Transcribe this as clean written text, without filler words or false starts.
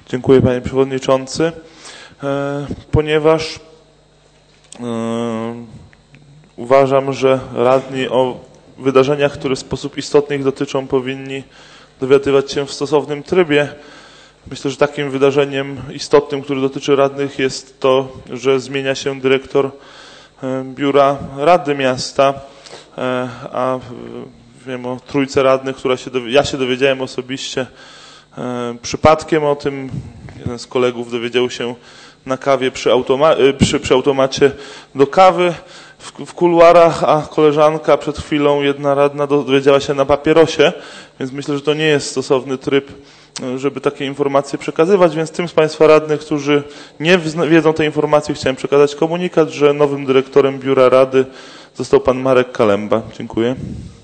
Dziękuję, panie przewodniczący. Ponieważ uważam, że radni o wydarzeniach, które w sposób istotny ich dotyczą, powinni dowiadywać się w stosownym trybie. Myślę, że takim wydarzeniem istotnym, które dotyczy radnych, jest to, że zmienia się dyrektor biura Rady Miasta, a wiem o trójce radnych, ja się dowiedziałem osobiście przypadkiem o tym. Jeden z kolegów dowiedział się na kawie przy automacie do kawy w kuluarach, a koleżanka przed chwilą, jedna radna, dowiedziała się na papierosie, więc myślę, że to nie jest stosowny tryb, żeby takie informacje przekazywać, więc tym z Państwa radnych, którzy nie wiedzą tej informacji, chciałem przekazać komunikat, że nowym dyrektorem Biura Rady został pan Marek Kalemba. Dziękuję.